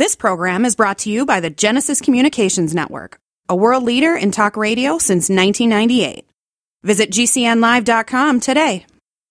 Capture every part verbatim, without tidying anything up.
This program is brought to you by the Genesis Communications Network, a world leader in talk radio since nineteen ninety-eight. Visit G C N live dot com today.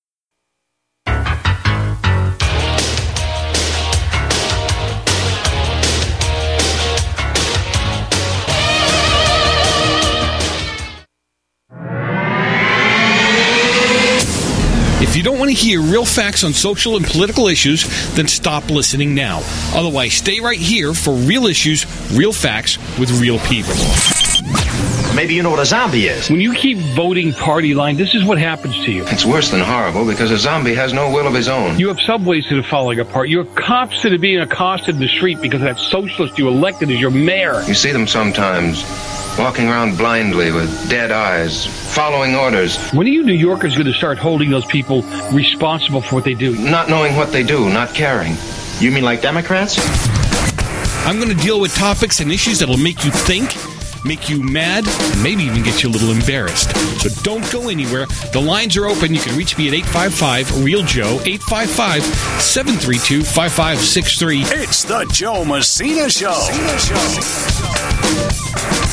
If you don't want to hear real facts on social and political issues, then stop listening now. Otherwise, stay right here for real issues, real facts with real people. Maybe you know what a zombie is. When you keep voting party line, this is what happens to you. It's worse than horrible because a zombie has no will of his own. You have subways that are falling apart. You have cops that are being accosted in the street because that socialist you elected as your mayor. You see them sometimes walking around blindly with dead eyes, following orders. When are you New Yorkers going to start holding those people responsible for what they do? Not knowing what they do, not caring. You mean like Democrats? I'm going to deal with topics and issues that'll make you think, make you mad, and maybe even get you a little embarrassed. So don't go anywhere. The lines are open. You can reach me at eight five five, real Joe, eight five five, seven three two, five five six three. It's the Joe Messina Show. Messina Show.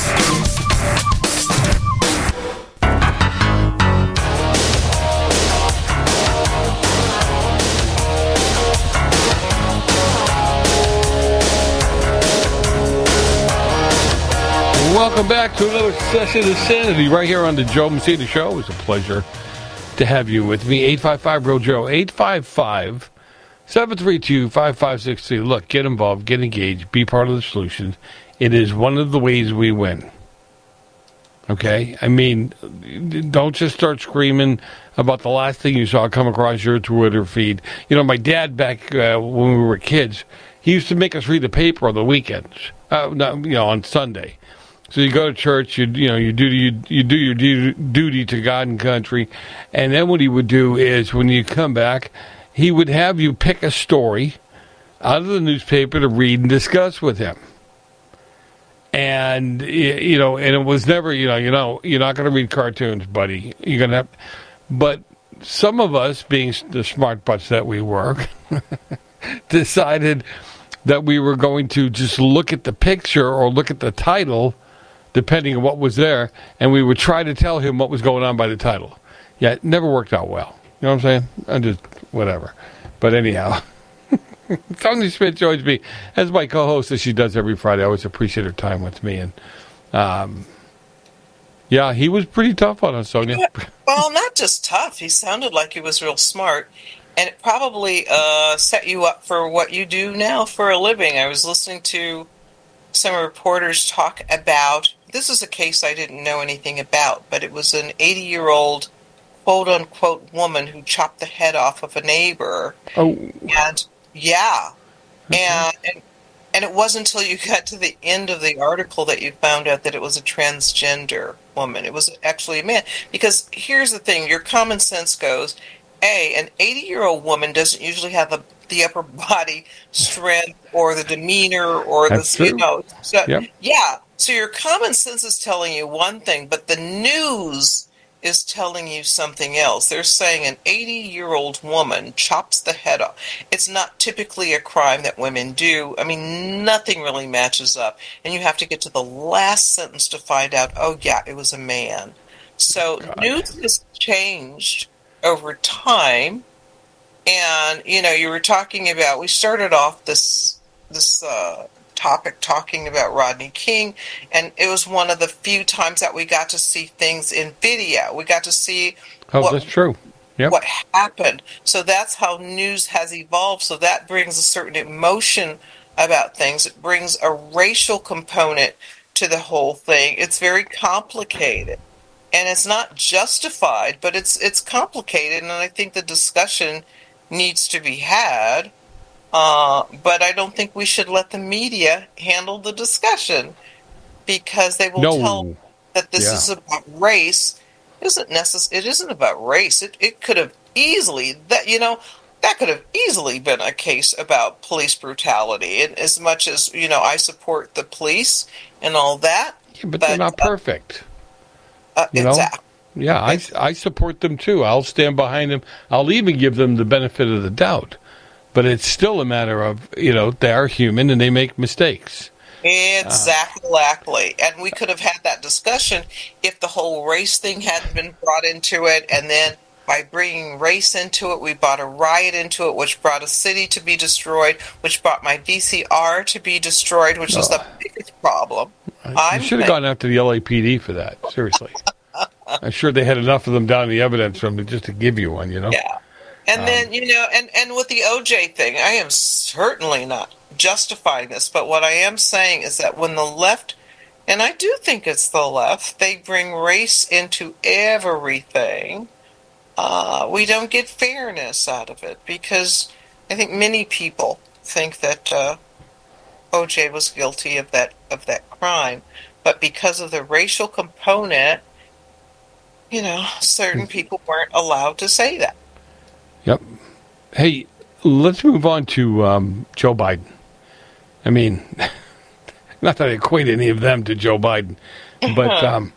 Welcome back to another session of Sanity right here on the Joe Messina Show. It's a pleasure to have you with me. eight five five, real Joe, eight five five, seven three two, five five six three. Look, get involved, get engaged, be part of the solution. It is one of the ways we win. Okay? I mean, don't just start screaming about the last thing you saw come across your Twitter feed. You know, my dad back uh, when we were kids, he used to make us read the paper on the weekends, uh, not, you know, on Sunday. So you go to church, you you know, you do you, you do your du- duty to God and country, and then what he would do is when you come back, he would have you pick a story out of the newspaper to read and discuss with him. And you know, and it was never, you know, you know, you're not going to read cartoons, buddy. You're going to have, but some of us, being the smart butts that we were, decided that we were going to just look at the picture or look at the title, depending on what was there, and we would try to tell him what was going on by the title. Yeah, it never worked out well. You know what I'm saying? I'm just, whatever. But anyhow, Tony Smith joins me as my co-host, as she does every Friday. I always appreciate her time with me. And, um, yeah, he was pretty tough on us, Sonia. Well, not just tough. He sounded like he was real smart. And it probably uh, set you up for what you do now for a living. I was listening to some reporters talk about, this is a case I didn't know anything about, but it was an eighty-year-old quote-unquote woman who chopped the head off of a neighbor. Oh. And, yeah. And, and, and it wasn't until you got to the end of the article that you found out that it was a transgender woman. It was actually a man. Because here's the thing, your common sense goes, A, an eighty-year-old woman doesn't usually have the, the upper body strength or the demeanor or That's the, you true. know. So, Yep. Yeah. So your common sense is telling you one thing, but the news is telling you something else. They're saying an eighty-year-old woman chops the head off. It's not typically a crime that women do. I mean, nothing really matches up. And you have to get to the last sentence to find out, oh, yeah, it was a man. So God. News has changed over time, and you know, you were talking about. We started off this this uh, topic talking about Rodney King, and it was one of the few times that we got to see things in video. We got to see Oh, what, that's true. Yep. what happened. So that's how news has evolved. So that brings a certain emotion about things. It brings a racial component to the whole thing. It's very complicated. And it's not justified, but it's it's complicated, and I think the discussion needs to be had. Uh, but I don't think we should let the media handle the discussion, because they will No. tell that this Yeah. is about race. It isn't necess- It isn't about race. It it could have easily that you know that could have easily been a case about police brutality. And as much as you know, I support the police and all that, Yeah, but, but they're not perfect. Uh, You know? exactly. Yeah, I, I support them too. I'll stand behind them. I'll even give them the benefit of the doubt. but it's still a matter of, you know, they are human and they make mistakes. Exactly. And we could have had that discussion if the whole race thing hadn't been brought into it, and then by bringing race into it, we brought a riot into it, which brought a city to be destroyed, which brought my V C R to be destroyed, which was the biggest problem. You should have gone after the L A P D for that, seriously. I'm sure they had enough of them down in the evidence room to just to give you one, you know? Yeah. And um, then, you know, and, and with the O J thing, I am certainly not justifying this, but what I am saying is that when the left, and I do think it's the left, they bring race into everything, uh, we don't get fairness out of it, because I think many people think that uh, O J was guilty of that of that crime, but because of the racial component, you know, certain people weren't allowed to say that. Yep. Hey, let's move on to um, Joe Biden. I mean, not that I equate any of them to Joe Biden, but um,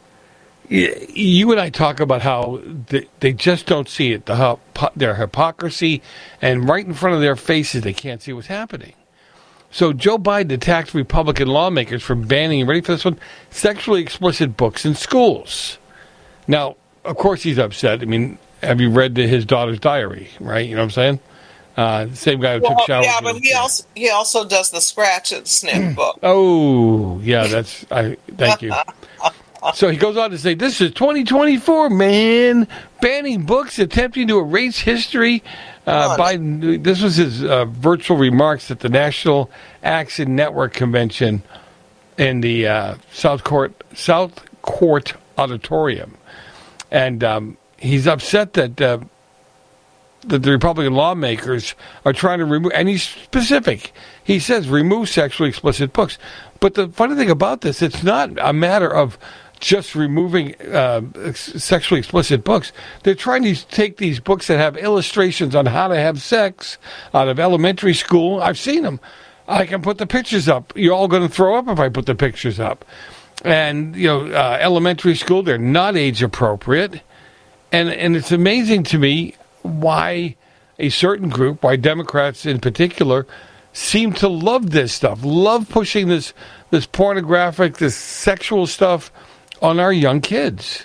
you and I talk about how they, they just don't see it, the their hypocrisy, and right in front of their faces, they can't see what's happening. So Joe Biden attacked Republican lawmakers for banning, ready for this one, sexually explicit books in schools. Now, of course he's upset. I mean, have you read his daughter's diary, right? You know what I'm saying? Uh, same guy who well, took showers. Yeah, but he also he also does the scratch and sniff book. Oh, yeah, that's I. Thank you. So he goes on to say, "This is twenty twenty-four, man. Banning books attempting to erase history." Uh, Biden. This was his uh, virtual remarks at the National Action Network convention in the uh, South Court South Court Auditorium, and um, he's upset that. Uh, that the Republican lawmakers are trying to remove, and he's specific. He says remove sexually explicit books. But the funny thing about this, it's not a matter of just removing uh, sexually explicit books. They're trying to take these books that have illustrations on how to have sex out of elementary school. I've seen them. I can put the pictures up. You're all going to throw up if I put the pictures up. And, you know, uh, elementary school, they're not age appropriate. And, and it's amazing to me why a certain group, why Democrats in particular, seem to love this stuff, love pushing this this pornographic, this sexual stuff on our young kids.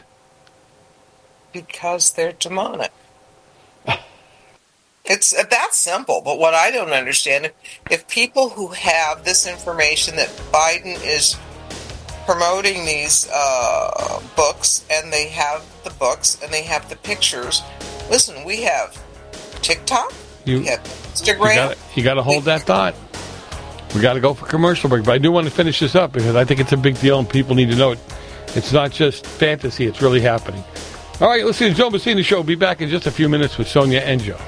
Because they're demonic. It's that simple, but what I don't understand, if, if people who have this information that Biden is promoting these uh, books, and they have the books, and they have the pictures. Listen, we have TikTok, you, we have Instagram. You got to hold that thought. We got to go for commercial break, but I do want to finish this up because I think it's a big deal and people need to know it. It's not just fantasy, it's really happening. All right, listen to Joe Messina Show. Be back in just a few minutes with Sonia and Joe.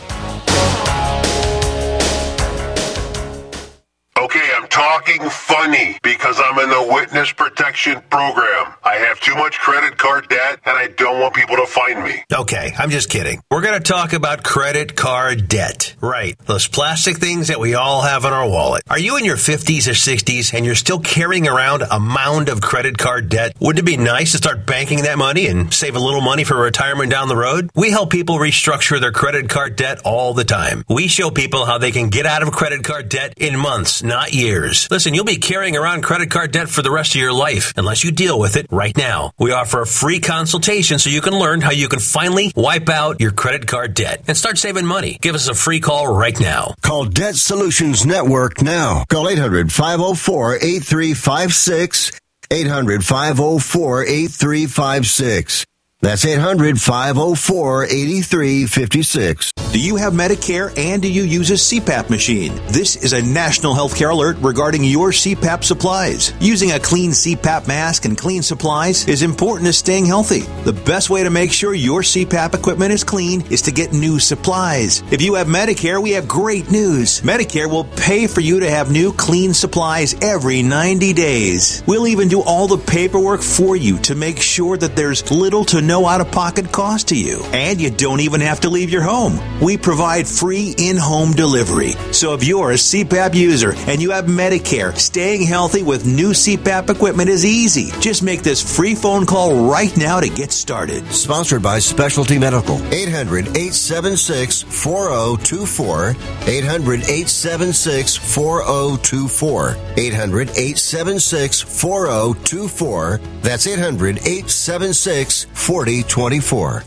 Okay, I'm talking funny because I'm in the witness protection program. I have too much credit card debt and I don't want people to find me. Okay, I'm just kidding. We're going to talk about credit card debt. Right, those plastic things that we all have in our wallet. Are you in your fifties or sixties and you're still carrying around a mound of credit card debt? Wouldn't it be nice to start banking that money and save a little money for retirement down the road? We help people restructure their credit card debt all the time. We show people how they can get out of credit card debt in months, not years. Listen, you'll be carrying around credit card debt for the rest of your life unless you deal with it right now. We offer a free consultation so you can learn how you can finally wipe out your credit card debt and start saving money. Give us a free call right now. Call Debt Solutions Network now. Call eight hundred, five oh four, eight three five six. eight hundred, five oh four, eight three five six. That's eight hundred, five oh four, eight three five six. Do you have Medicare and do you use a C PAP machine? This is a national healthcare alert regarding your C PAP supplies. Using a clean C PAP mask and clean supplies is important to staying healthy. The best way to make sure your C PAP equipment is clean is to get new supplies. If you have Medicare, we have great news. Medicare will pay for you to have new clean supplies every ninety days. We'll even do all the paperwork for you to make sure that there's little to no no out-of-pocket cost to you. And you don't even have to leave your home. We provide free in-home delivery. So if you're a C PAP user and you have Medicare, staying healthy with new C PAP equipment is easy. Just make this free phone call right now to get started. Sponsored by Specialty Medical. eight hundred, eight seven six, four zero two four. eight hundred, eight seven six, four zero two four. eight hundred, eight seven six, four zero two four. That's eight hundred, eight seven six, four zero two four.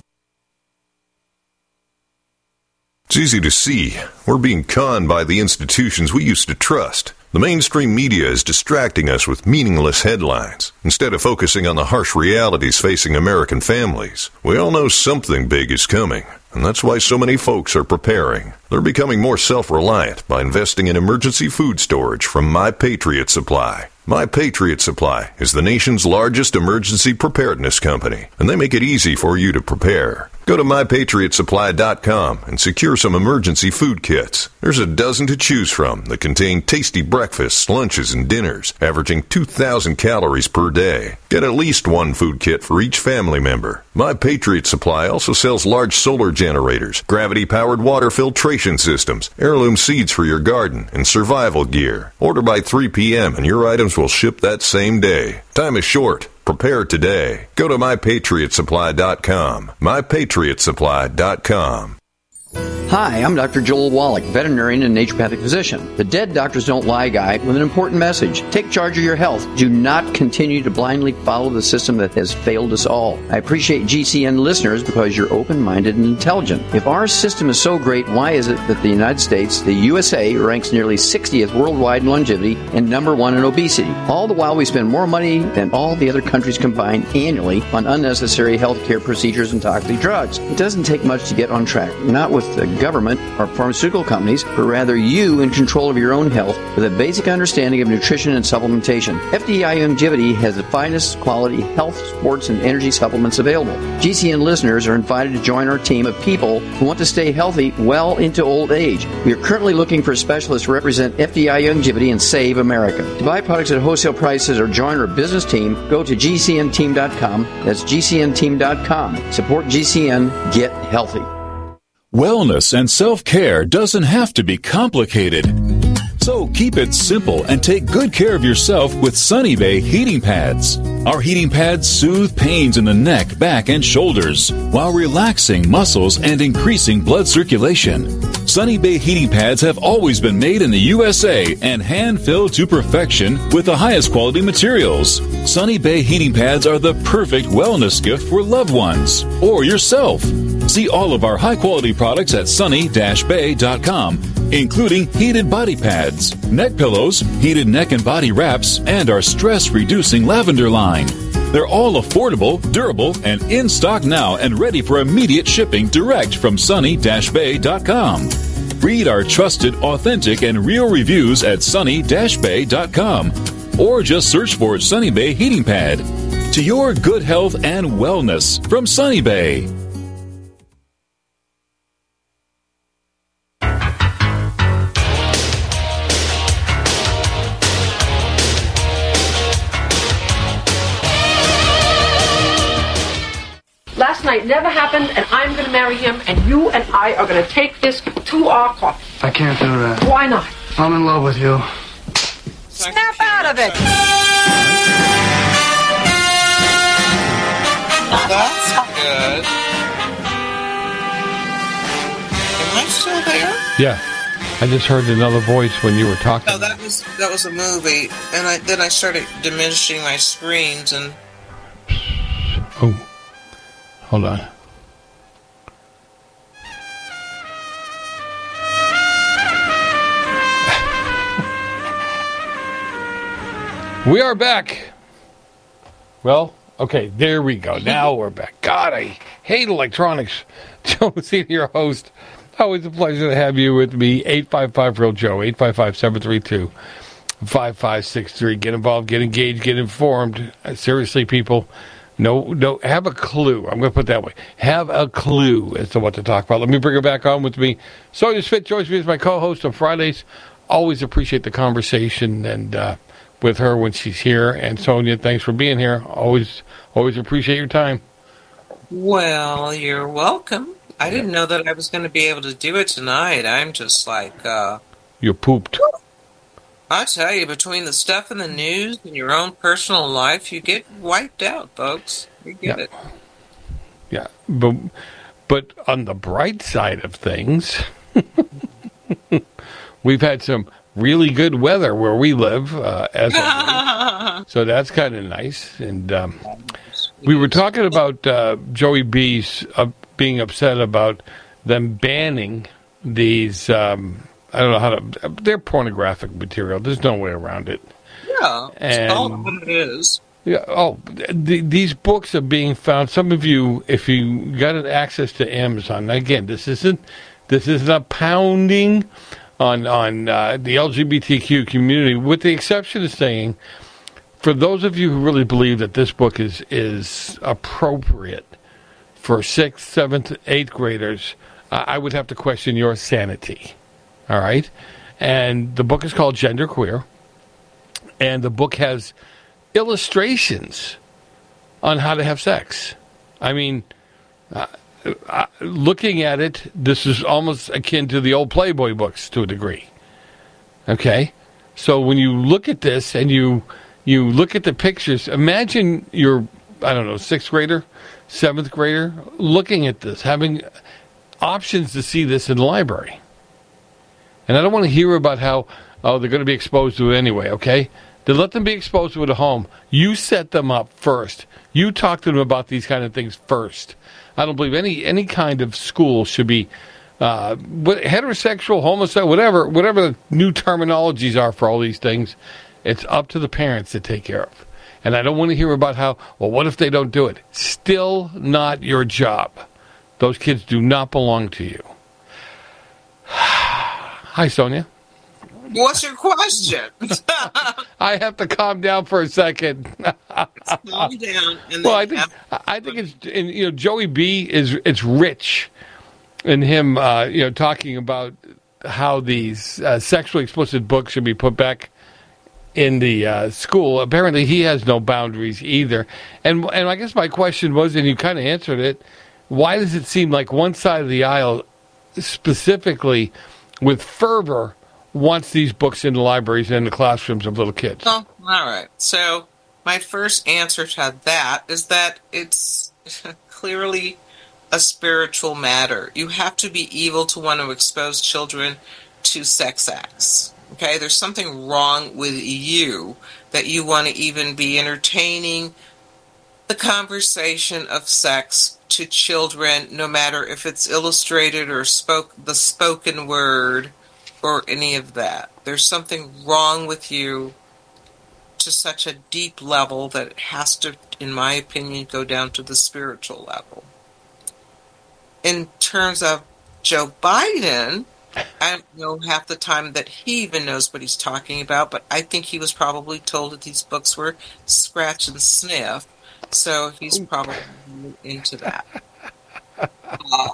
It's easy to see. We're being conned by the institutions we used to trust. The mainstream media is distracting us with meaningless headlines instead of focusing on the harsh realities facing American families. We all know something big is coming, and that's why so many folks are preparing. They're becoming more self-reliant by investing in emergency food storage from My Patriot Supply. My Patriot Supply is the nation's largest emergency preparedness company, and they make it easy for you to prepare. Go to my patriot supply dot com and secure some emergency food kits. There's a dozen to choose from that contain tasty breakfasts, lunches, and dinners, averaging two thousand calories per day. Get at least one food kit for each family member. My Patriot Supply also sells large solar generators, gravity-powered water filtration systems, heirloom seeds for your garden, and survival gear. Order by three p.m. and your items will ship that same day. Time is short. Prepare today. Go to my patriot supply dot com. my patriot supply dot com. Hi, I'm Doctor Joel Wallach, veterinarian and naturopathic physician. The Dead Doctors Don't Lie guy with an important message. Take charge of your health. Do not continue to blindly follow the system that has failed us all. I appreciate G C N listeners because you're open-minded and intelligent. If our system is so great, why is it that the United States, the U S A, ranks nearly sixtieth worldwide in longevity and number one in obesity? All the while we spend more money than all the other countries combined annually on unnecessary healthcare procedures and toxic drugs. It doesn't take much to get on track. Not with the government or pharmaceutical companies, but rather you in control of your own health with a basic understanding of nutrition and supplementation. F D I Longevity has the finest quality health, sports, and energy supplements available. G C N listeners are invited to join our team of people who want to stay healthy well into old age. We are currently looking for specialists to represent F D I Longevity and Save America. To buy products at wholesale prices or join our business team, go to G C N team dot com. That's G C N team dot com. Support G C N. Get healthy. Wellness and self-care doesn't have to be complicated. So keep it simple and take good care of yourself with Sunny Bay heating pads. Our heating pads soothe pains in the neck, back, and shoulders while relaxing muscles and increasing blood circulation. Sunny Bay heating pads have always been made in the U S A and hand-filled to perfection with the highest quality materials. Sunny Bay heating pads are the perfect wellness gift for loved ones or yourself. See all of our high-quality products at sunny dash bay dot com, including heated body pads, neck pillows, heated neck and body wraps, and our stress-reducing lavender line. They're all affordable, durable, and in stock now and ready for immediate shipping direct from sunny dash bay dot com. Read our trusted, authentic, and real reviews at sunny dash bay dot com or just search for Sunny Bay Heating Pad. To your good health and wellness from Sunny Bay. Last night never happened, and I'm going to marry him, and you and I are going to take this to our coffin. I can't do that. Why not? I'm in love with you. Snap out of it! That's good. Am I still there? Yeah. I just heard another voice when you were talking. No, that was that was a movie, and I then I started diminishing my screens and. Oh. Hold on. We are back. Well, okay, there we go. Now we're back. God, I hate electronics. Joe Messina, your host. Always a pleasure to have you with me. eight five five, real Joe, eight five five, seven three two, five five six three. Get involved, get engaged, get informed. Uh, seriously, people. No, no, have a clue. I'm going to put it that way. Have a clue as to what to talk about. Let me bring her back on with me. Sonia Spit joins me as my co-host on Fridays. Always appreciate the conversation and uh, with her when she's here. And Sonia, thanks for being here. Always, always appreciate your time. Well, you're welcome. I didn't know that I was going to be able to do it tonight. I'm just like, uh... You're pooped. I tell you, between the stuff in the news and your own personal life, you get wiped out, folks. You get Yeah. it. Yeah, but but on the bright side of things, we've had some really good weather where we live, uh, as of late. So that's kind of nice. And um, we were talking about uh, Joey B's uh, being upset about them banning these. Um, I don't know how to. They're pornographic material. There's no way around it. Yeah, it's And- all what it is. Yeah. Oh, th- these books are being found. Some of you, if you got an access to Amazon, again, this isn't this isn't a pounding on on uh, the L G B T Q community, with the exception of saying, for those of you who really believe that this book is is appropriate for sixth, seventh, eighth graders, uh, I would have to question your sanity. All right, and the book is called Genderqueer, and the book has illustrations on how to have sex. I mean, uh, uh, looking at it, this is almost akin to the old Playboy books to a degree. Okay? So when you look at this and you you look at the pictures, imagine you're, I don't know, sixth grader, seventh grader, looking at this, having options to see this in the library. And I don't want to hear about how, oh, they're going to be exposed to it anyway, okay? Then let them be exposed to it at home. You set them up first. You talk to them about these kind of things first. I don't believe any any kind of school should be uh, heterosexual, homosexual, whatever, whatever the new terminologies are for all these things. It's up to the parents to take care of. And I don't want to hear about how, well, what if they don't do it? Still not your job. Those kids do not belong to you. Hi, Sonia. What's your question? I have to calm down for a second. Calm down. And Well, I think I think it's, and, you know, Joey B is it's rich in him, uh, you know, talking about how these uh, sexually explicit books should be put back in the uh, school. Apparently, he has no boundaries either. And and I guess my question was, and you kind of answered it, why does it seem like one side of the aisle, specifically with fervor, wants these books in the libraries and in the classrooms of little kids? Oh, all right. So my first answer to that is that it's clearly a spiritual matter. You have to be evil to want to expose children to sex acts. Okay? There's something wrong with you that you want to even be entertaining the conversation of sex to children, no matter if it's illustrated or spoke the spoken word or any of that. There's something wrong with you to such a deep level that it has to, in my opinion, go down to the spiritual level. In terms of Joe Biden, I don't know half the time that he even knows what he's talking about, but I think he was probably told that these books were scratch and sniff, so he's probably into that. Uh,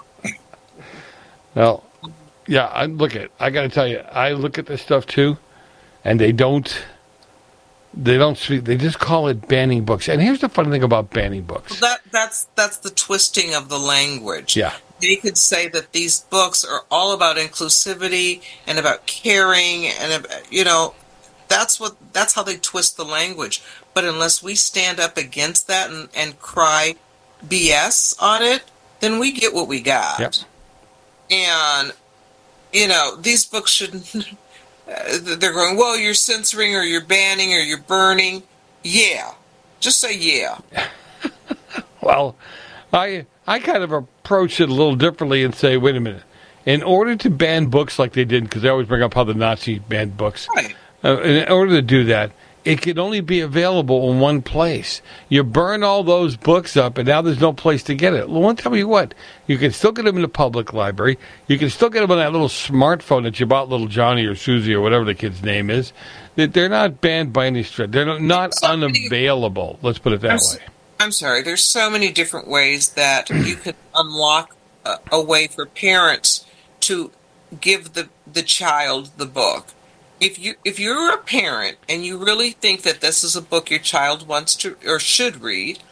Well, yeah, I look at. I got to tell you, I look at this stuff too, and they don't. They don't speak. They just call it banning books. And here's the funny thing about banning books. that that's that's the twisting of the language. Yeah. They could say that these books are all about inclusivity and about caring, and about, you know, that's what that's how they twist the language. But unless we stand up against that and, and cry B S on it, then we get what we got. Yep. And you know, these books shouldn't. They're going, well, you're censoring or you're banning or you're burning. Yeah, just say yeah. Well, I I kind of approach it a little differently and say, wait a minute. In order to ban books like they did, because they always bring up how the Nazi banned books, right. uh, in order to do that, it can only be available in one place. You burn all those books up, and now there's no place to get it. Well, I'll tell you what, you can still get them in the public library. You can still get them on that little smartphone that you bought little Johnny or Susie or whatever the kid's name is. They're not banned by any stretch. They're not so unavailable. Many, Let's put it that I'm, way. I'm sorry. There's so many different ways that you could unlock a, a way for parents to give the, the child the book. If you if you're a parent and you really think that this is a book your child wants to or should read,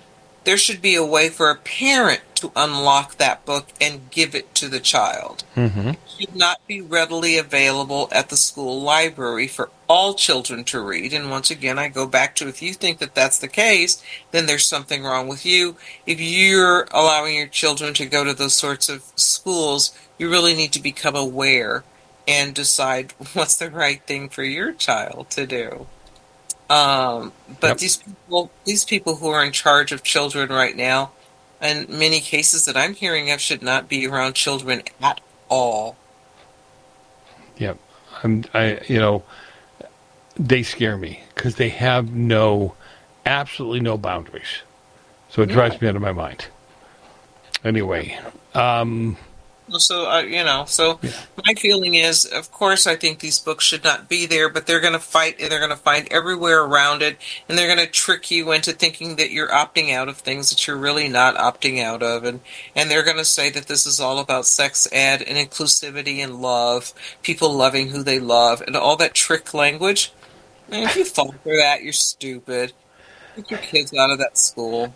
there should be a way for a parent to unlock that book and give it to the child. Mm-hmm. It should not be readily available at the school library for all children to read. And once again, I go back to, if you think that that's the case, then there's something wrong with you. If you're allowing your children to go to those sorts of schools, you really need to become aware and decide what's the right thing for your child to do. Um, but Yep. these people, these people who are in charge of children right now, in many cases that I'm hearing of, should not be around children at all. Yep. I'm, I, you know, they scare me because they have no, absolutely no boundaries. So it drives me out of my mind. Anyway, um, So, uh, you know, so my feeling is, of course, I think these books should not be there, but they're going to fight, and they're going to find everywhere around it, and they're going to trick you into thinking that you're opting out of things that you're really not opting out of, and, and they're going to say that this is all about sex ed and inclusivity and love, people loving who they love, and all that trick language. Man, if you fall for that, you're stupid. Get your kids out of that school.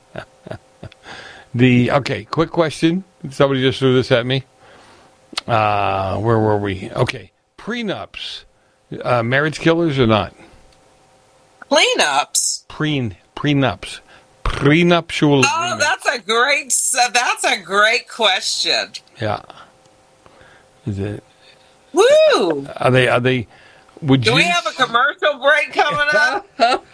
the okay, quick question. Somebody just threw this at me. Uh, where were we? Okay, prenups, uh, marriage killers or not? Cleanups. Pre prenups, prenuptial. Oh, agreement. that's a great. That's a great question. Yeah. Is it? Woo! Are they? Are they? Would Do you? we have a commercial break coming up?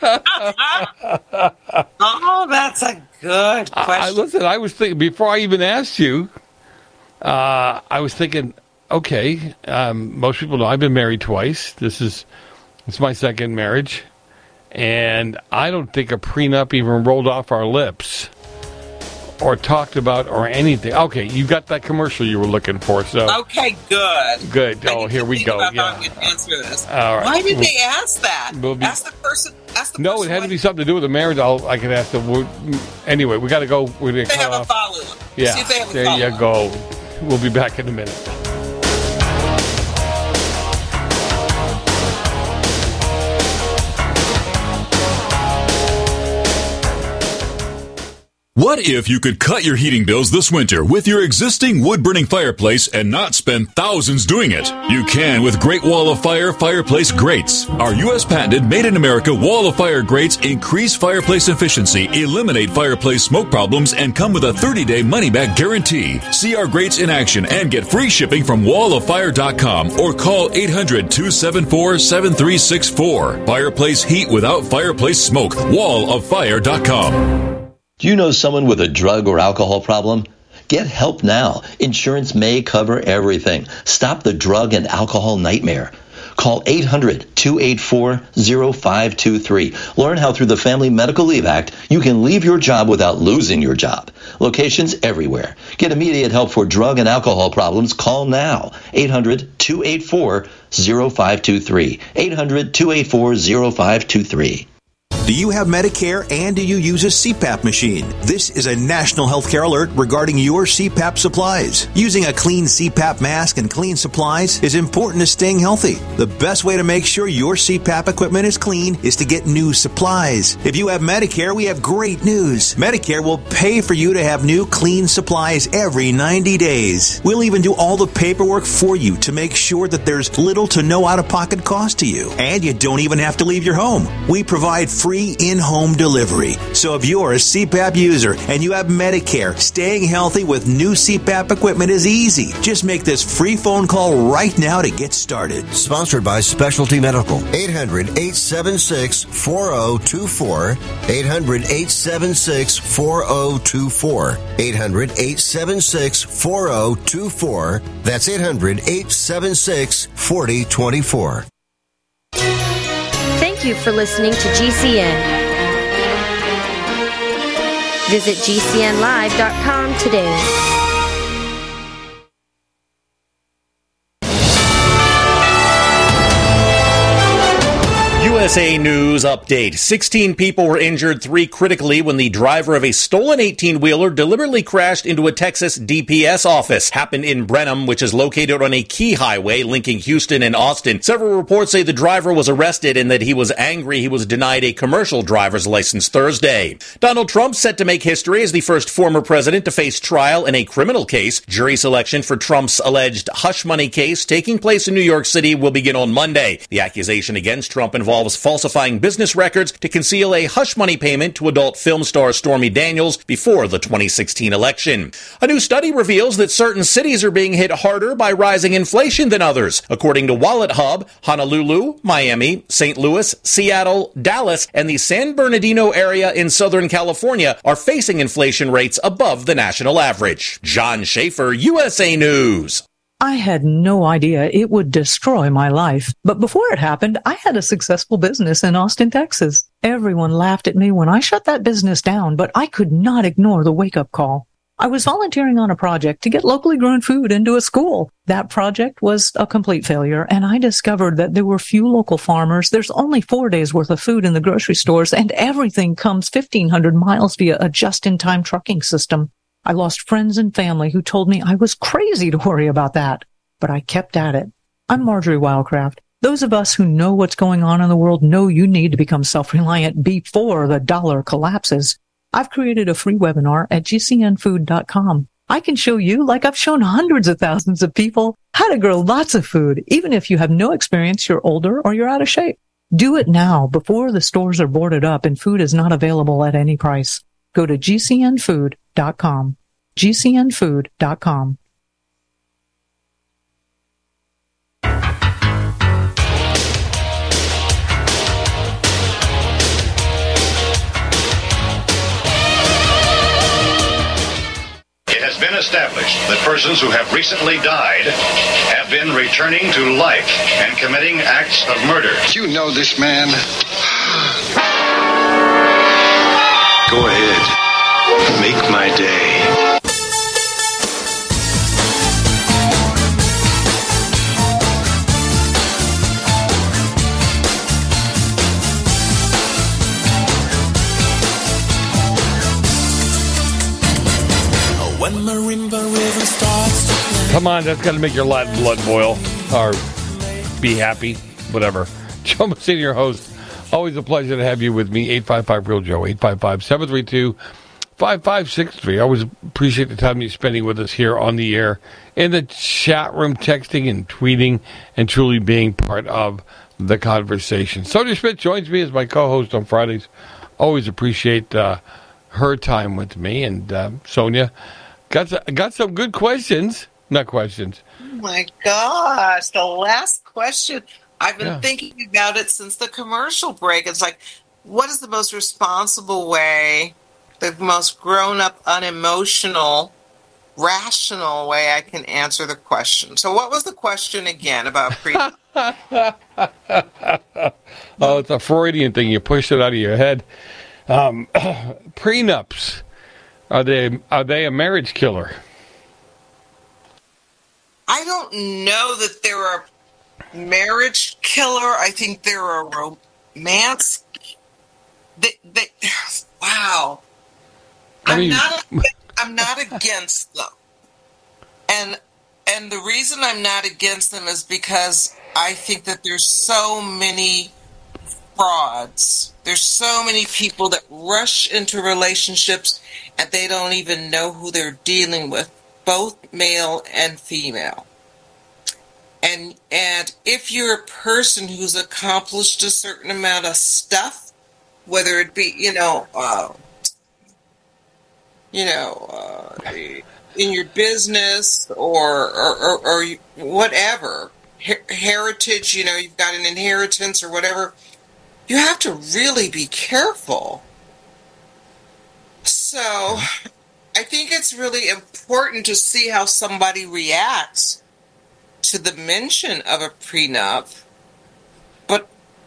Oh, that's a good question. I, listen, I was thinking before I even asked you. Uh, I was thinking, okay, um, most people know I've been married twice. This is it's my second marriage, and I don't think a prenup even rolled off our lips or talked about or anything. Okay, you got that commercial you were looking for, so Okay, good. good. Oh, here we Think go. about how Yeah. I'm going to answer this. All right. Why did We'll- they ask that? we'll be- ask the person. Ask the No, person it had why to be something to do with the marriage. I'll, I can ask them. Anyway, we got to go. We're going to they cut have a off. follow-up. Yeah, See if they have a there you follow-up. go. We'll be back in a minute. What if you could cut your heating bills this winter with your existing wood-burning fireplace and not spend thousands doing it? You can with Great Wall of Fire fireplace grates. Our U S patented Made in America Wall of Fire grates increase fireplace efficiency, eliminate fireplace smoke problems, and come with a thirty-day money-back guarantee. See our grates in action and get free shipping from wall of fire dot com or call eight hundred, two seven four, seven three six four. Fireplace heat without fireplace smoke. wall of fire dot com. Do you know someone with a drug or alcohol problem? Get help now. Insurance may cover everything. Stop the drug and alcohol nightmare. Call eight hundred, two eight four, zero five two three. Learn how through the Family Medical Leave Act, you can leave your job without losing your job. Locations everywhere. Get immediate help for drug and alcohol problems. Call now. eight hundred, two eight four, zero five two three. eight hundred, two eight four, zero five two three. Do you have Medicare and do you use a C PAP machine? This is a national healthcare alert regarding your C PAP supplies. Using a clean C PAP mask and clean supplies is important to staying healthy. The best way to make sure your C PAP equipment is clean is to get new supplies. If you have Medicare, we have great news. Medicare will pay for you to have new clean supplies every ninety days. We'll even do all the paperwork for you to make sure that there's little to no out-of-pocket cost to you. And you don't even have to leave your home. We provide free in-home delivery. So if you're a C PAP user and you have Medicare, staying healthy with new C PAP equipment is easy. Just make this free phone call right now to get started. Sponsored by Specialty Medical. eight hundred, eight seven six, four zero two four. eight hundred, eight seven six, four zero two four. eight hundred, eight seven six, four zero two four. That's eight hundred, eight seven six, four zero two four. Thank you for listening to G C N. Visit G C N live dot com today. U S A News update. sixteen people were injured, three critically, when the driver of a stolen eighteen-wheeler deliberately crashed into a Texas D P S office. Happened in Brenham, which is located on a key highway linking Houston and Austin. Several reports say the driver was arrested and that he was angry he was denied a commercial driver's license Thursday. Donald Trump set to make history as the first former president to face trial in a criminal case. Jury selection for Trump's alleged hush money case taking place in New York City will begin on Monday. The accusation against Trump involves falsifying business records to conceal a hush money payment to adult film star Stormy Daniels before the twenty sixteen election. A new study reveals that certain cities are being hit harder by rising inflation than others. According to Wallet Hub, Honolulu, Miami, Saint Louis, Seattle, Dallas, and the San Bernardino area in Southern California are facing inflation rates above the national average. John Schaefer, U S A News. I had no idea it would destroy my life. But before it happened, I had a successful business in Austin, Texas. Everyone laughed at me when I shut that business down, but I could not ignore the wake-up call. I was volunteering on a project to get locally grown food into a school. That project was a complete failure, and I discovered that there were few local farmers. There's only four days worth of food in the grocery stores, and everything comes fifteen hundred miles via a just-in-time trucking system. I lost friends and family who told me I was crazy to worry about that, but I kept at it. I'm Marjorie Wildcraft. Those of us who know what's going on in the world know you need to become self-reliant before the dollar collapses. I've created a free webinar at G C N food dot com. I can show you, like I've shown hundreds of thousands of people, how to grow lots of food, even if you have no experience, you're older, or you're out of shape. Do it now before the stores are boarded up and food is not available at any price. Go to G C N food dot com. G C N food dot com. It has been established that persons who have recently died have been returning to life and committing acts of murder. You know this man. Go ahead. Make my day. When marimba rhythm starts to play. Come on, that's got to make your Latin blood boil or be happy, whatever. Joe Messina, your host. Always a pleasure to have you with me. eight five five Real Joe, eight five five, seven three two, five five six three. I always appreciate the time you're spending with us here on the air, in the chat room, texting and tweeting, and truly being part of the conversation. Sonia Schmidt joins me as my co-host on Fridays. Always appreciate uh, her time with me. And uh, Sonia, got, got some good questions. Not questions. Oh, my gosh. The last question. I've been Yeah. thinking about it since the commercial break. It's like, what is the most responsible way, the most grown-up, unemotional, rational way I can answer the question? So what was the question again about pre- Oh, it's a Freudian thing. You pushed it out of your head. Um, prenups. Are they, are they a marriage killer? I don't know that they're a marriage killer. I think they're a romance. They, they, wow. I I'm mean- not. I'm not against them, and and the reason I'm not against them is because I think that there's so many frauds. There's so many people that rush into relationships and they don't even know who they're dealing with, both male and female. And and if you're a person who's accomplished a certain amount of stuff, whether it be, you know, uh, you know, uh, in your business or or, or, or whatever, her- heritage, you know, you've got an inheritance or whatever, you have to really be careful. So I think it's really important to see how somebody reacts to the mention of a prenup, but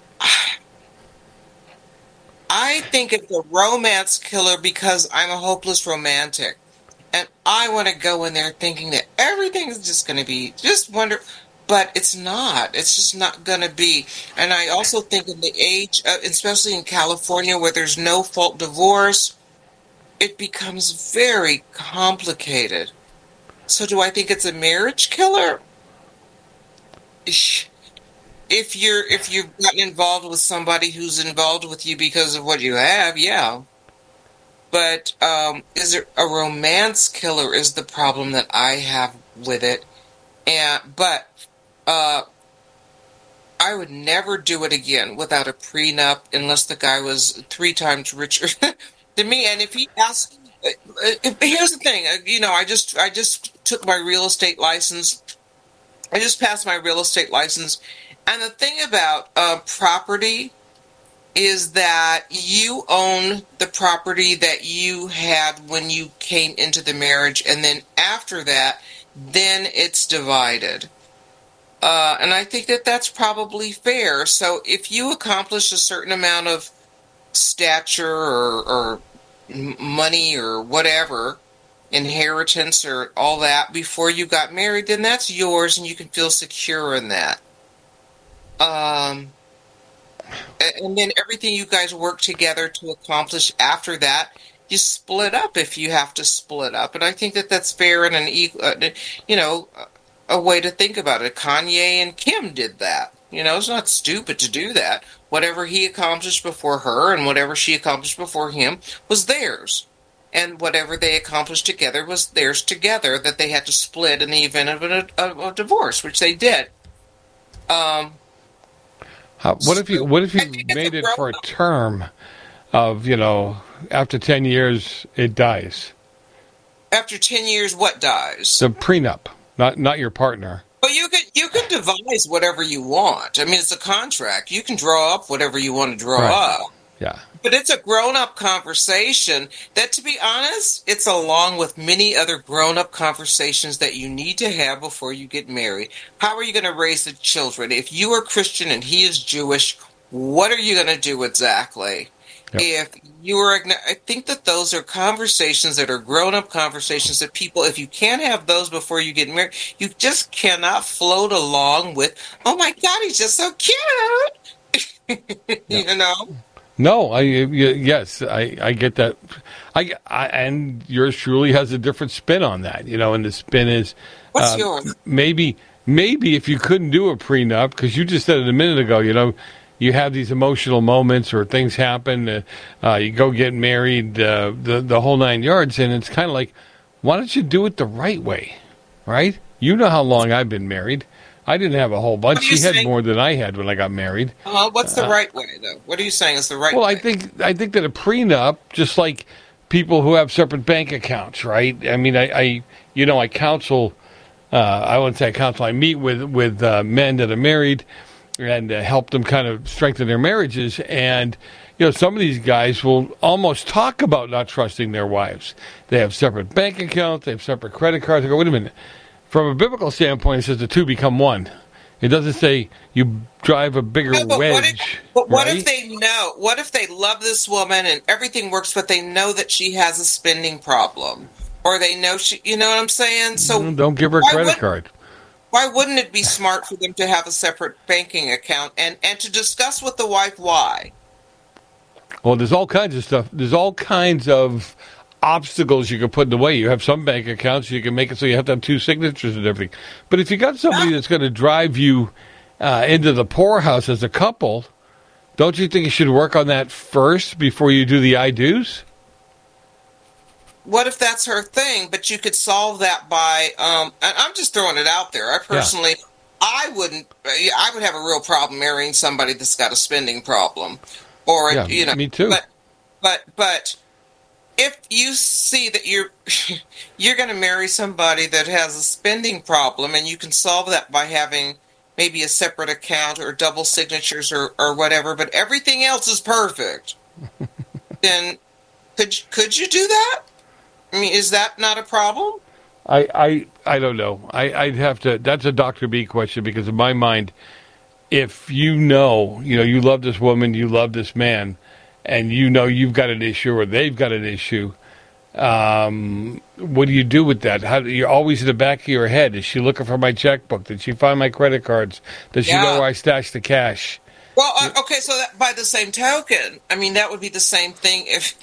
I think it's a romance killer because I'm a hopeless romantic, and I want to go in there thinking that everything is just going to be just wonder. but it's not. It's just not going to be. And I also think in the age, uh, especially in California where there's no fault divorce, it becomes very complicated. So do I think it's a marriage killer? If you're if you've gotten involved with somebody who's involved with you because of what you have, yeah. But um, is it a romance killer is the problem that I have with it. And but uh, I would never do it again without a prenup unless the guy was three times richer than me. And if he asked, uh, uh, here's the thing, uh, you know, I just I just took my real estate license. I just passed my real estate license, and the thing about uh, property is that you own the property that you had when you came into the marriage, and then after that, then it's divided. Uh, and I think that that's probably fair. So if you accomplish a certain amount of stature or, or money or whatever, inheritance or all that before you got married, then that's yours and you can feel secure in that. Um... And then everything you guys work together to accomplish after that, you split up if you have to split up. And I think that that's fair and an equal, uh, you know, a way to think about it. Kanye and Kim did that. You know, it's not stupid to do that. Whatever he accomplished before her and whatever she accomplished before him was theirs. And whatever they accomplished together was theirs together, that they had to split in the event of a, of a divorce, which they did. Um... How, what if you what if you made it for a term of, you know, after ten years it dies? After ten years, what dies? The prenup, not not your partner. But you can you can devise whatever you want. I mean, it's a contract. You can draw up whatever you want to draw right. up. Yeah. But it's a grown-up conversation that, to be honest, it's along with many other grown-up conversations that you need to have before you get married. How are you going to raise the children? If you are Christian and he is Jewish, what are you going to do exactly? Yep. If you are, I think that those are conversations that are grown-up conversations that people, if you can't have those before you get married, you just cannot float along with, oh my God, he's just so cute. You know? No, I yes, I, I get that. I, I and yours truly has a different spin on that, you know. And the spin is, what's uh, yours? Maybe, maybe if you couldn't do a prenup, because you just said it a minute ago, you know, you have these emotional moments or things happen, uh, uh, you go get married, uh, the the whole nine yards, and it's kind of like, why don't you do it the right way, right? You know how long I've been married. I didn't have a whole bunch. She saying? had more than I had when I got married. Uh, what's the uh, right way, though? What are you saying is the right well, way? Well, I think I think that a prenup, just like people who have separate bank accounts, right? I mean, I, I you know, I counsel, uh, I wouldn't say I counsel, I meet with, with uh, men that are married and uh, help them kind of strengthen their marriages. And, you know, some of these guys will almost talk about not trusting their wives. They have separate bank accounts, they have separate credit cards. I go, wait a minute. From a biblical standpoint, it says the two become one. It doesn't say you drive a bigger no, but wedge. What if, but what right? if they know? What if they love this woman and everything works, but they know that she has a spending problem, or they know she? You know what I'm saying? So mm, don't give her a credit card. Why wouldn't it be smart for them to have a separate banking account and and to discuss with the wife why? Well, there's all kinds of stuff. There's all kinds of obstacles you can put in the way. You have some bank accounts, you can make it so you have to have two signatures and everything. But if you got somebody that's going to drive you uh, into the poorhouse as a couple, don't you think you should work on that first before you do the I-dos? What if that's her thing, but you could solve that by, um, and I'm just throwing it out there. I personally, yeah. I wouldn't, I would have a real problem marrying somebody that's got a spending problem. Or, yeah, you know, me too. But, but, but, if you see that you're you're going to marry somebody that has a spending problem and you can solve that by having maybe a separate account or double signatures or, or whatever, but everything else is perfect, then could could you do that? I mean, is that not a problem? I I, I don't know. I, I'd have to. That's a Doctor B question because in my mind, if you know, you know, you love this woman, you love this man, and you know you've got an issue or they've got an issue, Um, what do you do with that? How, you're always in the back of your head. Is she looking for my checkbook? Did she find my credit cards? Does she Yeah. know where I stashed the cash? Well, uh, okay, so that, by the same token, I mean, that would be the same thing if,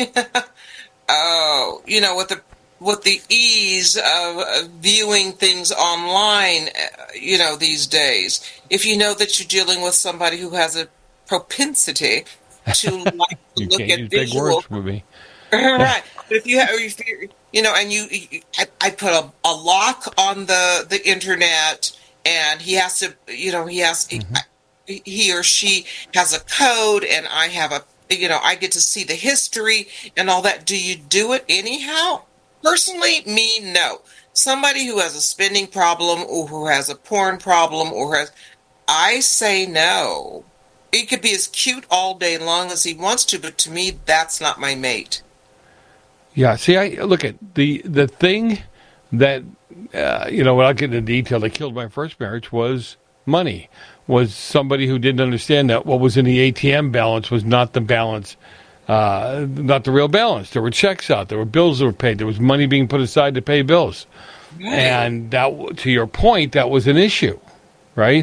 oh, you know, with the with the ease of uh, viewing things online, uh, you know, these days, if you know that you're dealing with somebody who has a propensity to like to You look can't at use big visual, words with me. right? But if you have, if you you know, and you, you I, I put a, a lock on the the internet, and he has to, you know, he has. Mm-hmm. He, he or she has a code, and I have a, you know, I get to see the history and all that. Do you do it anyhow? Personally, me, no. Somebody who has a spending problem or who has a porn problem or has, I say no. He could be as cute all day long as he wants to, but to me, that's not my mate. Yeah, see, I look at the the thing that, uh, you know, without getting into detail, that killed my first marriage was money. Was somebody who didn't understand that what was in the A T M balance was not the balance, uh, not the real balance. There were checks out. There were bills that were paid. There was money being put aside to pay bills. Right. And that, to your point, that was an issue, right?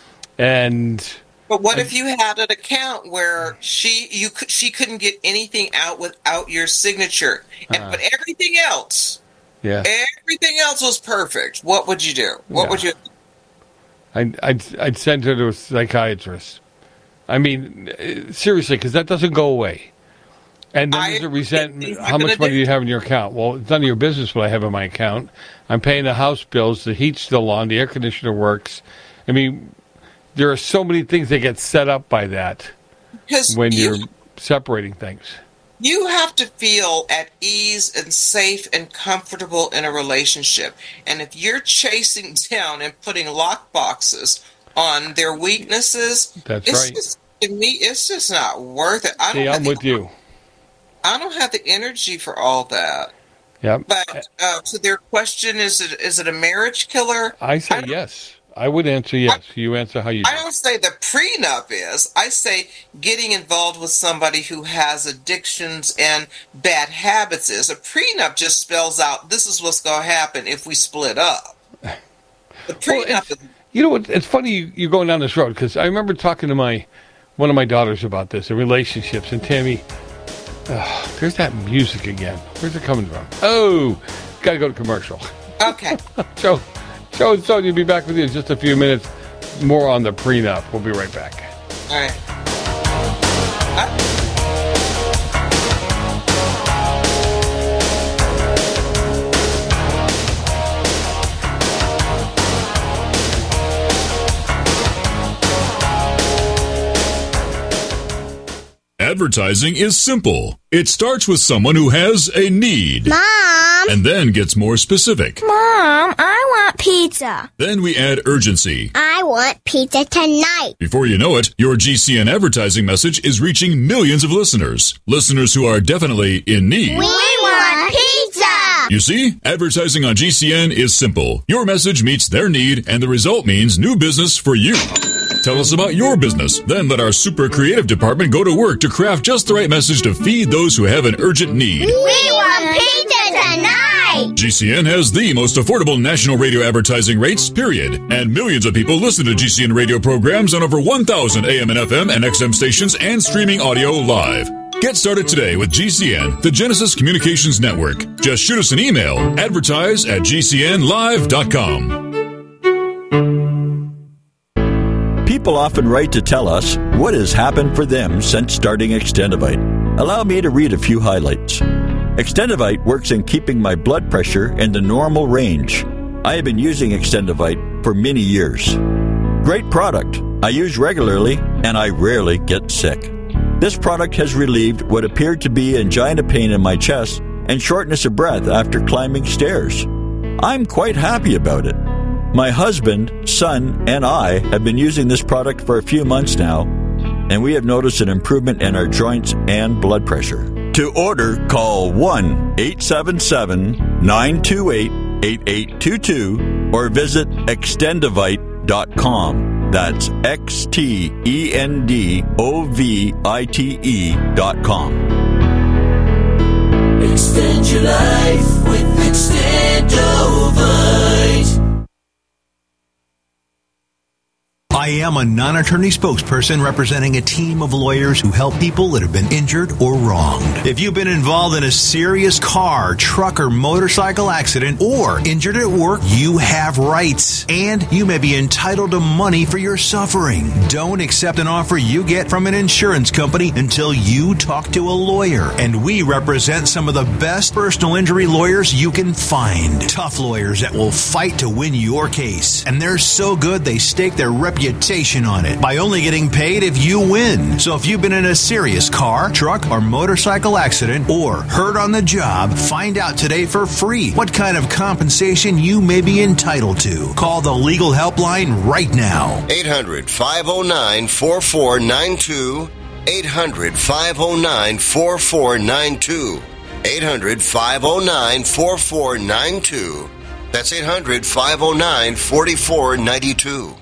And but what if you had an account where she you could, she couldn't get anything out without your signature, and uh, but everything else, yeah, everything else was perfect? What would you do? What yeah. would you? I'd, I'd, I'd send her to a psychiatrist. I mean, seriously, because that doesn't go away. And then there's a resentment. How much money do you have in your account? Well, it's none of your business what I have in my account. I'm paying the house bills. The heat's still on. The air conditioner works. I mean, there are so many things that get set up by that when you're you, separating things. You have to feel at ease and safe and comfortable in a relationship. And if you're chasing down and putting lock boxes on their weaknesses, that's it's right. Just, to me, it's just not worth it. I don't See, I'm the, with you. I don't have the energy for all that. Yep. But uh, so their question is: it is it a marriage killer? I say I yes. I would answer yes. I, you answer how you do. I don't say the prenup is. I say getting involved with somebody who has addictions and bad habits is. A prenup just spells out this is what's going to happen if we split up. The prenup well, is. You know what? It's funny you, you're going down this road because I remember talking to my one of my daughters about this, the relationships, and Tammy, uh, there's that music again. Where's it coming from? Oh, got to go to commercial. Okay. so. Joe and Sonia will be back with you in just a few minutes. More on the prenup. We'll be right back. All right. Uh- Advertising is simple. It starts with someone who has a need. Mom! And then gets more specific. Mom, I want pizza. Then we add urgency. I want pizza tonight. Before you know it, your G C N advertising message is reaching millions of listeners. Listeners who are definitely in need. We want pizza! You see, advertising on G C N is simple. Your message meets their need, and the result means new business for you. Tell us about your business. Then let our super creative department go to work to craft just the right message to feed those who have an urgent need. We want pizza tonight! G C N has the most affordable national radio advertising rates, period. And millions of people listen to G C N radio programs on over one thousand A M and F M and X M stations and streaming audio live. Get started today with G C N, the Genesis Communications Network. Just shoot us an email, advertise at g c n live dot com. People often write to tell us what has happened for them since starting Extendivite. Allow me to read a few highlights. Extendivite works in keeping my blood pressure in the normal range. I have been using Extendivite for many years. Great product. I use regularly and I rarely get sick. This product has relieved what appeared to be angina pain in my chest and shortness of breath after climbing stairs. I'm quite happy about it. My husband, son, and I have been using this product for a few months now, and we have noticed an improvement in our joints and blood pressure. To order, call one eight seven seven, nine two eight, eight eight two two or visit extendivite dot com. That's X T E N D O V I T E dot com. Extend your life with Extendovite. I am a non-attorney spokesperson representing a team of lawyers who help people that have been injured or wronged. If you've been involved in a serious car, truck, or motorcycle accident or injured at work, you have rights, and you may be entitled to money for your suffering. Don't accept an offer you get from an insurance company until you talk to a lawyer. And we represent some of the best personal injury lawyers you can find. Tough lawyers that will fight to win your case. And they're so good they stake their reputation on it by only getting paid if you win. So if you've been in a serious car, truck, or motorcycle accident or hurt on the job, find out today for free what kind of compensation you may be entitled to. Call the legal helpline right now. eight hundred, five oh nine, four four nine two. eight hundred, five oh nine, four four nine two. eight hundred, five oh nine, four four nine two. That's eight hundred, five oh nine, four four nine two.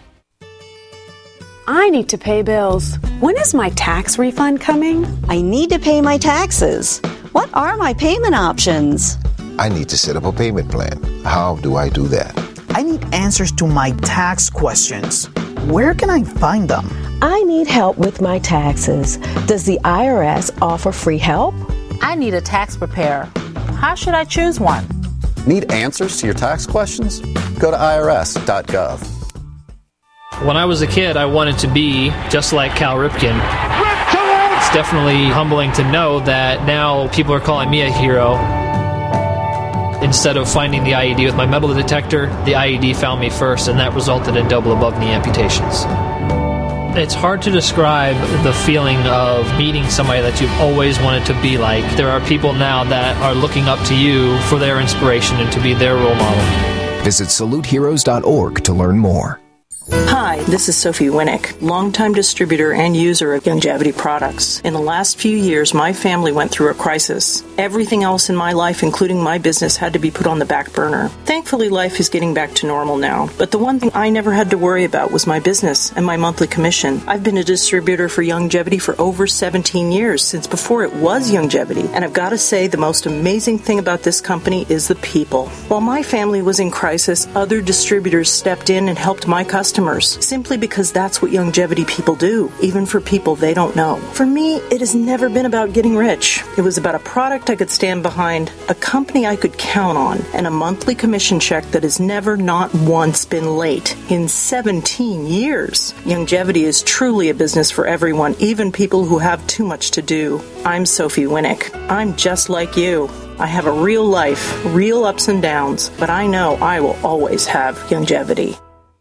I need to pay bills. When is my tax refund coming? I need to pay my taxes. What are my payment options? I need to set up a payment plan. How do I do that? I need answers to my tax questions. Where can I find them? I need help with my taxes. Does the I R S offer free help? I need a tax preparer. How should I choose one? Need answers to your tax questions? Go to I R S dot gov. When I was a kid, I wanted to be just like Cal Ripken. It's definitely humbling to know that now people are calling me a hero. Instead of finding the I E D with my metal detector, the I E D found me first, and that resulted in double above knee amputations. It's hard to describe the feeling of meeting somebody that you've always wanted to be like. There are people now that are looking up to you for their inspiration and to be their role model. Visit salute heroes dot org to learn more. Hi, this is Sophie Winnick, longtime distributor and user of Youngevity products. In the last few years, my family went through a crisis. Everything else in my life, including my business, had to be put on the back burner. Thankfully, life is getting back to normal now. But the one thing I never had to worry about was my business and my monthly commission. I've been a distributor for Youngevity for over seventeen years, since before it was Youngevity. And I've got to say, the most amazing thing about this company is the people. While my family was in crisis, other distributors stepped in and helped my customers. Simply because that's what Youngevity people do, even for people they don't know. For me, it has never been about getting rich. It was about a product I could stand behind, a company I could count on, and a monthly commission check that has never, not once, been late in seventeen years. Youngevity is truly a business for everyone, even people who have too much to do. I'm Sophie Winnick. I'm just like you. I have a real life, real ups and downs, but I know I will always have Youngevity.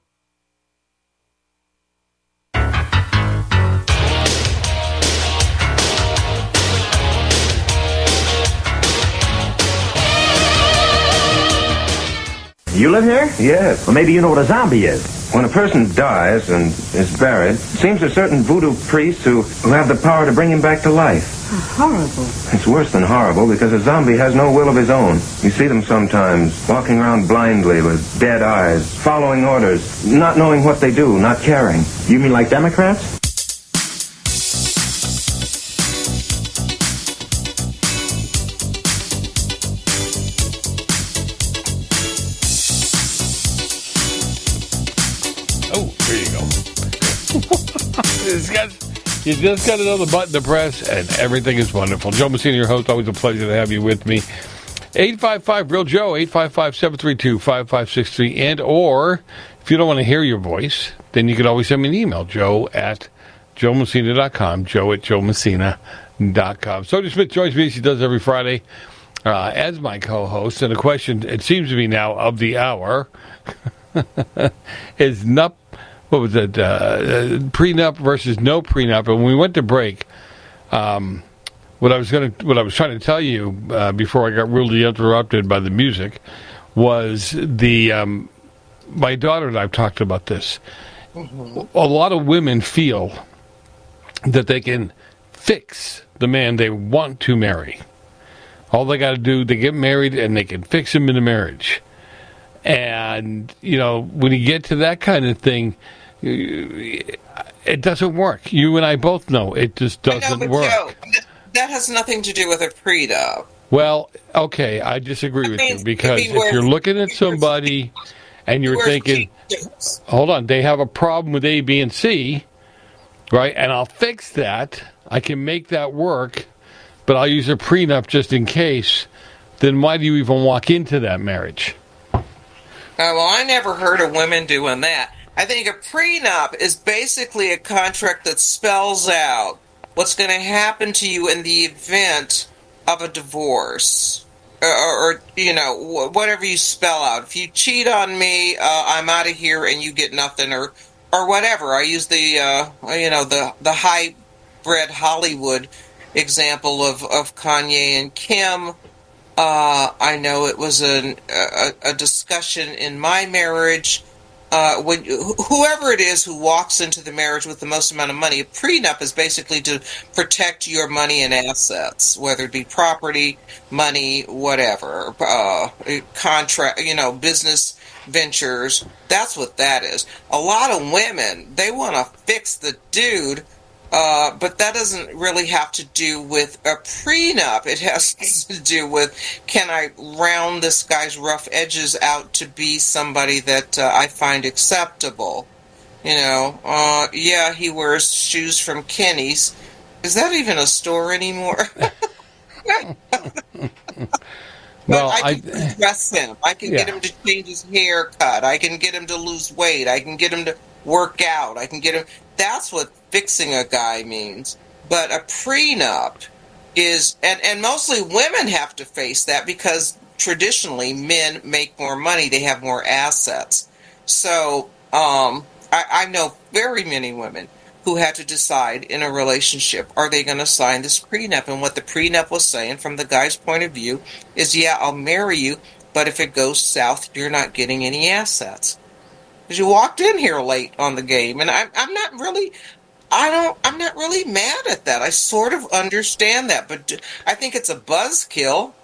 You live here? Yes. Well, maybe you know what a zombie is. When a person dies and is buried, it seems there's certain voodoo priests who, who have the power to bring him back to life. Oh, horrible. It's worse than horrible because a zombie has no will of his own. You see them sometimes walking around blindly with dead eyes, following orders, not knowing what they do, not caring. You mean like Democrats? You just got another button to press, and everything is wonderful. Joe Messina, your host. Always a pleasure to have you with me. eight five five, real Joe, eight five five, seven three two, five five six three. And or, if you don't want to hear your voice, then you can always send me an email, joe at joe messina dot com, joe at joe messina dot com. Sonia Smith joins me. She does every Friday uh, as my co-host. And the question, it seems to be now, of the hour is N U P. What was it? Uh, prenup versus no prenup. And when we went to break, um, what I was going to, what I was trying to tell you uh, before I got rudely interrupted by the music, was the um, my daughter and I've talked about this. Mm-hmm. A lot of women feel that they can fix the man they want to marry. All they got to do, they get married and they can fix him in the marriage. And you know, when you get to that kind of thing, it doesn't work. You and I both know it just doesn't I know, but work. Joe, that has nothing to do with a prenup. Well, okay, I disagree with mean, you because I mean, if you're looking at somebody and you're thinking, hold on, they have a problem with A, B, and C, right? And I'll fix that. I can make that work, but I'll use a prenup just in case. Then why do you even walk into that marriage? Uh, well, I never heard of women doing that. I think a prenup is basically a contract that spells out what's going to happen to you in the event of a divorce. Or, or, you know, whatever you spell out. If you cheat on me, uh, I'm out of here and you get nothing, or or whatever. I use the, uh, you know, the, the hybrid Hollywood example of, of Kanye and Kim. Uh, I know it was an, a, a discussion in my marriage. Uh, when whoever it is who walks into the marriage with the most amount of money, a prenup is basically to protect your money and assets, whether it be property, money, whatever, uh, contract, you know, business ventures. That's what that is. A lot of women, they want to fix the dude. Uh, but that doesn't really have to do with a prenup. It has to do with, can I round this guy's rough edges out to be somebody that uh, I find acceptable? You know, uh, yeah, he wears shoes from Kenny's. Is that even a store anymore? Well, but I I can dress him. I can yeah. get him to change his haircut. I can get him to lose weight. I can get him to work out. I can get him... That's what fixing a guy means. But a prenup is... And, and mostly women have to face that because traditionally men make more money. They have more assets. So um, I, I know very many women who had to decide in a relationship, are they going to sign this prenup? And what the prenup was saying from the guy's point of view is, yeah, I'll marry you, but if it goes south, you're not getting any assets. Because you walked in here late on the game, and I'm, I'm not really, I don't, I'm not really mad at that. I sort of understand that, but I think it's a buzzkill.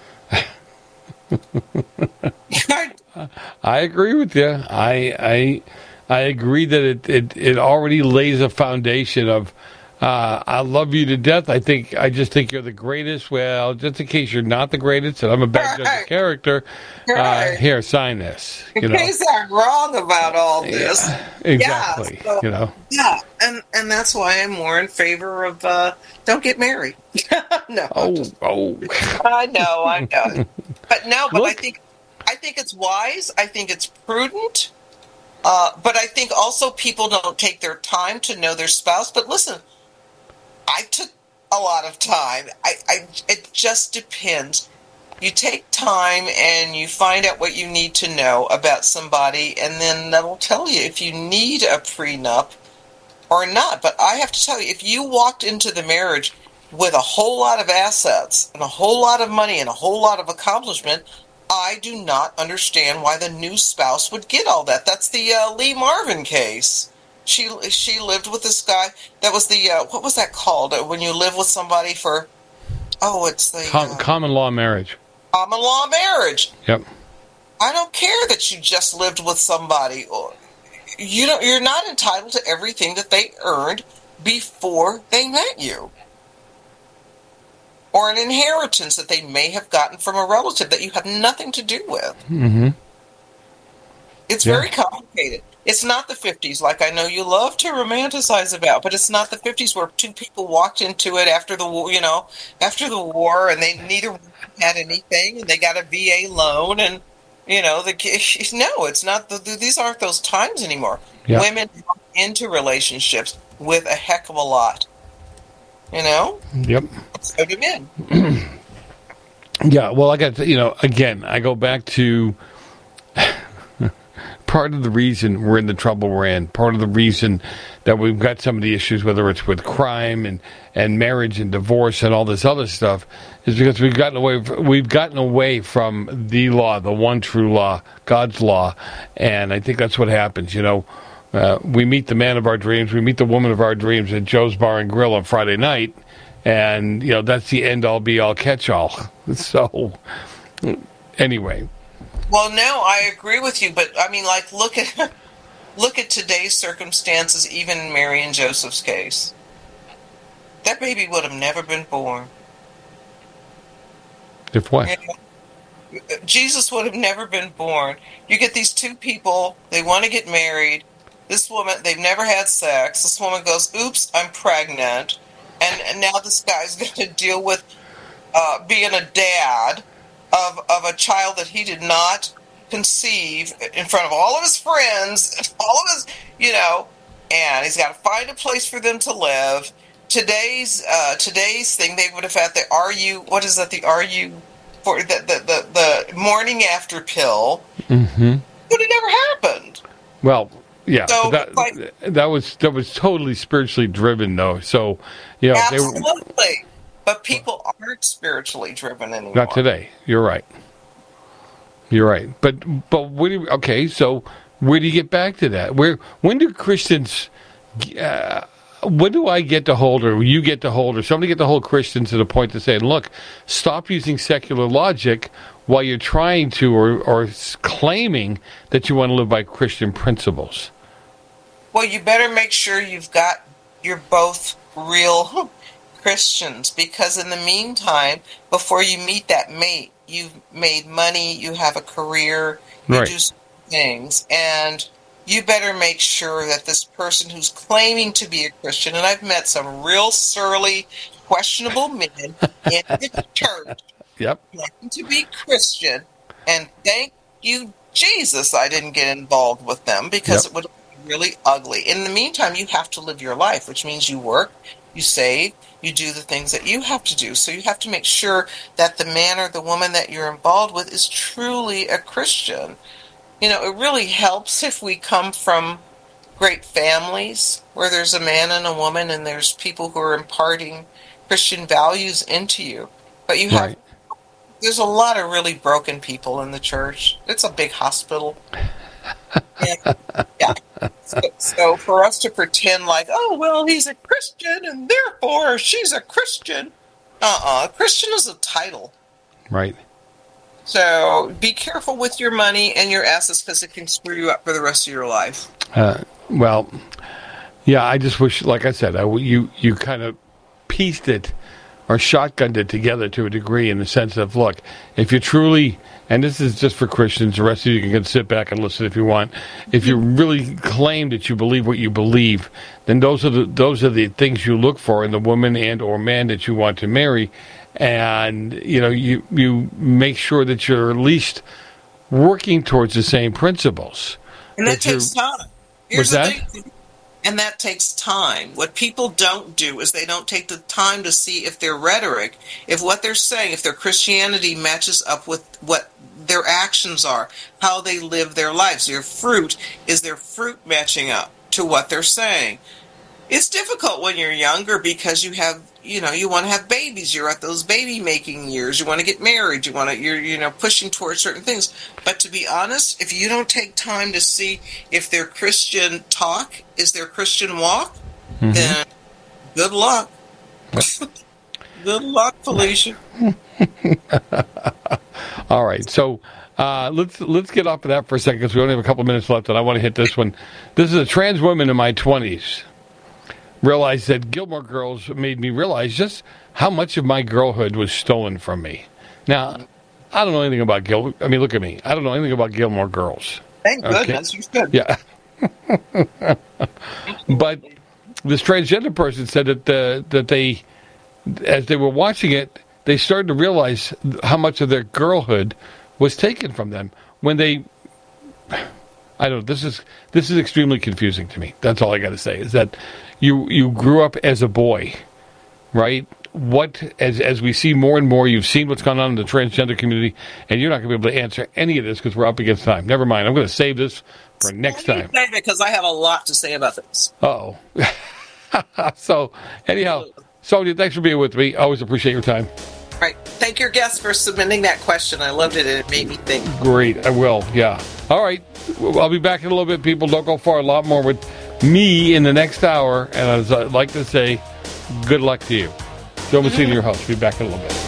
I agree with you. I I I agree that it, it, it already lays a foundation of uh, I love you to death. I think I just think you're the greatest. Well, just in case you're not the greatest, and I'm a bad judge of character, uh, here, sign this. You in know? case I'm wrong about all this, yeah, exactly. Yeah, so, you know, yeah, and and that's why I'm more in favor of uh, don't get married. no, oh, oh, I know, I know, but no, but Look. I think I think it's wise. I think it's prudent. Uh, but I think also people don't take their time to know their spouse. But listen, I took a lot of time. I, I it just depends. You take time and you find out what you need to know about somebody, and then that'll tell you if you need a prenup or not. But I have to tell you, if you walked into the marriage with a whole lot of assets and a whole lot of money and a whole lot of accomplishment, I do not understand why the new spouse would get all that. That's the uh, Lee Marvin case. She she lived with this guy. That was the, uh, what was that called? When you live with somebody for, oh, it's the... Com- uh, common law marriage. Common law marriage. Yep. I don't care that you just lived with somebody. You don't, you're not entitled to everything that they earned before they met you. Or an inheritance that they may have gotten from a relative that you have nothing to do with. Mm-hmm. It's yeah. very complicated. It's not the fifties, like I know you love to romanticize about, but it's not the fifties where two people walked into it after the war, you know, after the war, and they neither had anything, and they got a V A loan, and you know, the no, it's not. The, these aren't those times anymore. Yeah. Women walk into relationships with a heck of a lot. You know? Yep. So do men. Yeah, well, I got to, you know, again, I go back to part of the reason we're in the trouble we're in, part of the reason that we've got some of the issues, whether it's with crime and, and marriage and divorce and all this other stuff, is because we've gotten away we've gotten away from the law, the one true law, God's law, and I think that's what happens, you know. Uh, we meet the man of our dreams, we meet the woman of our dreams at Joe's Bar and Grill on Friday night, and, you know, that's the end-all, be-all, catch-all. So, anyway. Well, no, I agree with you, but, I mean, like, look at look at today's circumstances, even in Mary and Joseph's case. That baby would have never been born. If what? You know, Jesus would have never been born. You get these two people, they want to get married. This woman, they've never had sex. This woman goes, oops, I'm pregnant. And, and now this guy's going to deal with uh, being a dad of, of a child that he did not conceive in front of all of his friends, all of his, you know, and he's got to find a place for them to live. Today's uh, today's thing, they would have had the R U, what is that, the R U, for the, the, the, the morning after pill. Mm-hmm. Would have never happened. Well, yeah, So, that, like- that was that was totally spiritually driven, though. So, you know, they were, Absolutely. But people aren't spiritually driven anymore. not today. You're right. You're right. But but where do you, okay? So where do you get back to that? Where when do Christians? Uh, when do I get to hold, or you get to hold, or somebody get to hold Christians to the point to say, look, stop using secular logic while you're trying to, or, or claiming that you want to live by Christian principles. Well, you better make sure you've got, you're both real Christians, because in the meantime, before you meet that mate, you've made money, you have a career, you Right. do some things, and you better make sure that this person who's claiming to be a Christian, and I've met some real surly, questionable men in the church Yep. claiming to be Christian, and thank you, Jesus, I didn't get involved with them, because Yep. it would be really ugly. In the meantime, you have to live your life, which means you work, you save, you do the things that you have to do. So you have to make sure that the man or the woman that you're involved with is truly a Christian. You know, it really helps if we come from great families where there's a man and a woman and there's people who are imparting Christian values into you. But you have, Right. there's a lot of really broken people in the church. It's a big hospital. And, yeah. So, so for us to pretend like, oh, well, he's a Christian and therefore she's a Christian. Uh-uh. Christian is a title. Right. So be careful with your money and your assets, because it can screw you up for the rest of your life. Uh, well, yeah, I just wish, like I said, I, you, you kind of pieced it or shotgunned it together to a degree, in the sense of, look, if you truly, and this is just for Christians, the rest of you can sit back and listen if you want. If you really claim that you believe what you believe, then those are the those are the things you look for in the woman and or man that you want to marry, and you know you you make sure that you're at least working towards the same principles. And that That you're- takes time. What's Here's the that? thing. And that takes time. What people don't do is they don't take the time to see if their rhetoric, if what they're saying, if their Christianity matches up with what their actions are, how they live their lives. Their fruit, is their fruit matching up to what they're saying? It's difficult when you're younger, because you have, you know, you want to have babies. You're at those baby making years. You want to get married. You want to, you're, you know, pushing towards certain things. But to be honest, if you don't take time to see if their Christian talk is their Christian walk, Mhm. then good luck. Good luck, Felicia. All right, so uh, let's let's get off of that for a second, because we only have a couple minutes left, and I want to hit this one. This is a trans woman in my twenties. Realized that Gilmore Girls made me realize just how much of my girlhood was stolen from me. Now, I don't know anything about Gil. I mean, look at me. I don't know anything about Gilmore Girls. Thank Okay. goodness. You should. Yeah. But this transgender person said that the, that they, as they were watching it, they started to realize how much of their girlhood was taken from them when they. I don't know. This is this is extremely confusing to me. That's all I got to say. Is that you you grew up as a boy, right? What as as we see more and more, you've seen what's gone on in the transgender community, and you're not going to be able to answer any of this because we're up against time. Never mind. I'm going to save this for next time. Save it, because I have a lot to say about this. Uh-oh. So, anyhow, Sonia, thanks for being with me. Always appreciate your time. Right. Thank your guest for submitting that question. I loved it, and it made me think. Great. I will. Yeah. All right. I'll be back in a little bit, people. Don't go far. A lot more with me in the next hour. And as I like to say, good luck to you. Joe Messina, your host. Be back in a little bit.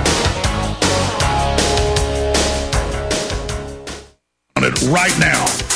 Right now.